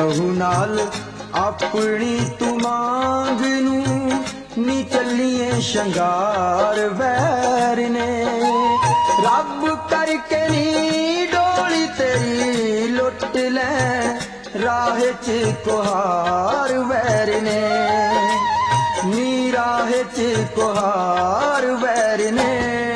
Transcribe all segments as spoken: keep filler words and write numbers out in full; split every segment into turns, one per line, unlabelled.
लहू नाल अपनी तू मांग नू नी चलिए शंगार वैर ने रब करके नी डोली तेरी लुट ले राह च कोहार वैर ने नी राह च कोहार वैर ने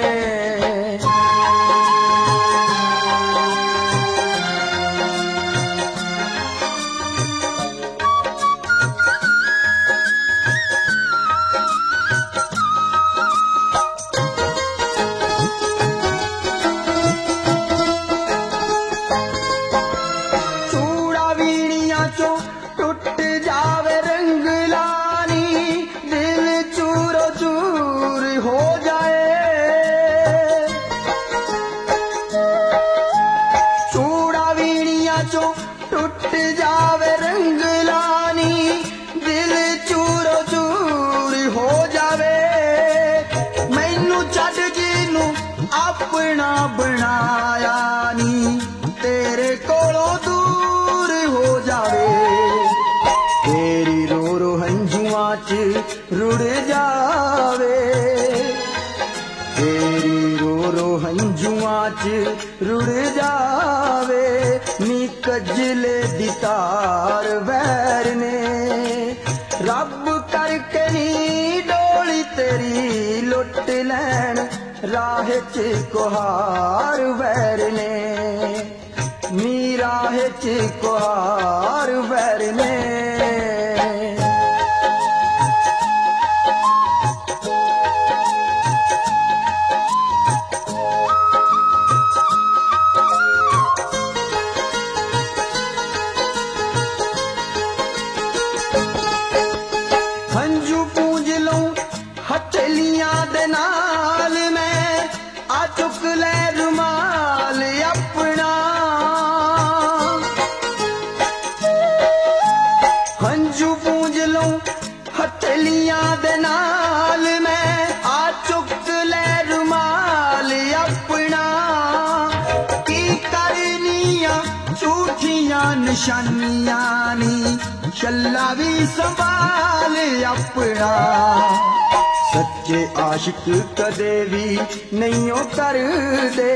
टुट जावे रंग लानी दिल चूरो चूर हो जावे मैनू छड्ड जिनू अपना बनाया नी तेरे कोलों दूर हो जावे तेरी रो रो हंजुआं च रुड़ जावे तेरी रो रो हंजुआं च रुड़ जावे नी कजले दी तार वैर ने रब करके नी डोली तेरी लुट लैन राह च कोहार वैर ने नी राह च कोहार वैर ने हंजू पूंज लूं हथेलियां दे नाल मैं आ चुक ले रुमाल अपना हंजू पूंज लूं हथेलियां दे नाल मैं आ चुक ले रुमाल अपना की करनियां झूठियां निशानियां नी शल्ला भी संभाल अपना सच्चे आशिक कदे भी नहीं कर दे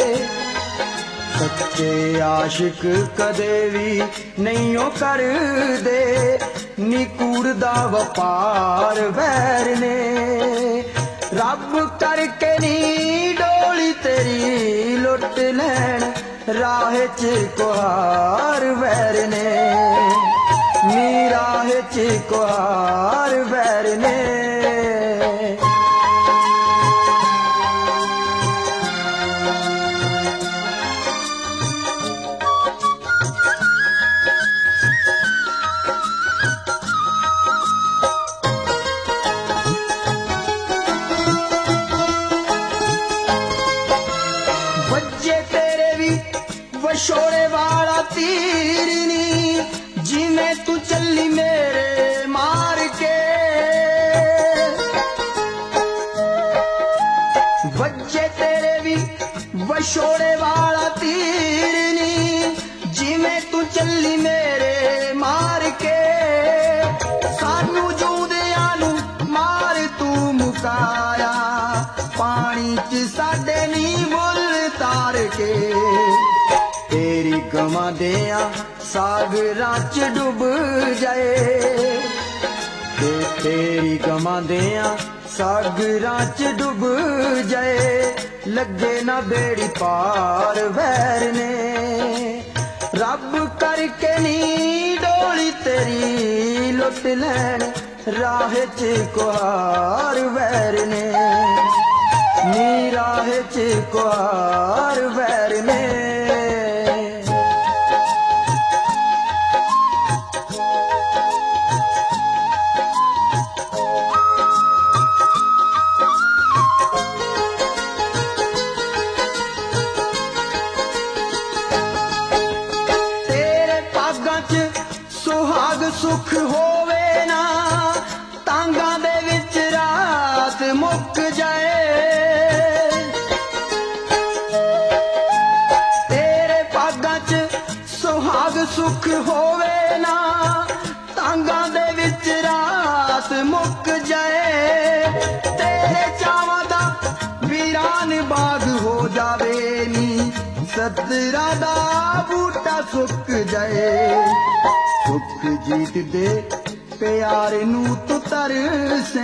सच्चे आशिक कदे भी नहीं कर दे नी कूड़दा वपार वैर ने रब करके नी डोली तेरी लुट लैन राह च कोहार वैर ने नी राह च कोहार वैर ने बच्चे तेरे भी वशोड़े वाला तीर नी जिमें तू चली मेरे मार के बच्चे तेरे भी वशोड़े वाला तीर नी जिमें तू चली मेरे मार के सानू जूदियां नू मार तू मुकाया पानी च साडे नी मुल तार के तेरी गमा दिया सागरां च डुब जाए ते तेरी गमा दिया सागरां च डुब जाए लगे ना बेड़ी पार वैर ने रब करके नी डोली तेरी लुट लैन राह च कोहार वैर ने नी राह च कोहार वैर ने सुहाग सुख होवे ना तांगा दे विच रात मुक जाए तेरे पागां च सुहाग ਸੁਖ ਹੋਵੇ ਨਾ ਤਾਂਗਾਂ ਦੇ ਵਿੱਚ ਰਾਤ ਮੁੱਕ ਜਾਏ ਤੇਰੇ ਚਾਵਾਂ ਦਾ ਵੀਰਾਨ ਬਾਗ ਹੋ ਜਾਵੇ ਨੀ ਸਤਰਾਂ ਦਾ ਬੂਟਾ ਸੁੱਕ ਜਾਏ ਸੁਖ ਜੀਤ ਦੇ ਪਿਆਰ ਨੂੰ ਤੂੰ ਤਰਸੇ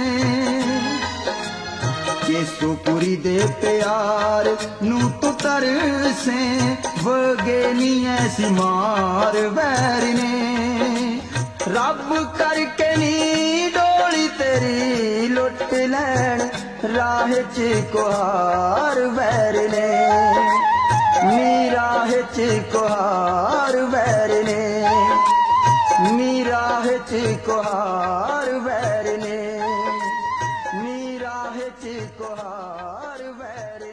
ਯਿਸੂਪੁਰੀ ਦੇ ਪਿਆਰ ਨੂੰ ਤੂੰ ਤਰਸੇ ਵਗੇ ਨੀ ਐਸੀ ਮਾਰ ਵੈਰ ਨੇ ਰੱਬ ਕਰਕੇ ਨੀ ਡੋਲੀ ਤੇਰੀ ਲੁੱਟ ਲੈਣ ਰਾਹ ਚ ਕੁਹਾਰ ਵੈਰ ਨੇ ਨੀ ਰਾਹ ਚ ਕੁਹਾਰ ਵੈਰ ਨੇ ਨੀ ਰਾਹ ਚ ਕੁਹਾਰ ਵੈਰ ਨੇ ਨੀ ਰਾਹ ਚ ਕੁਹਾਰ ਵੈਰ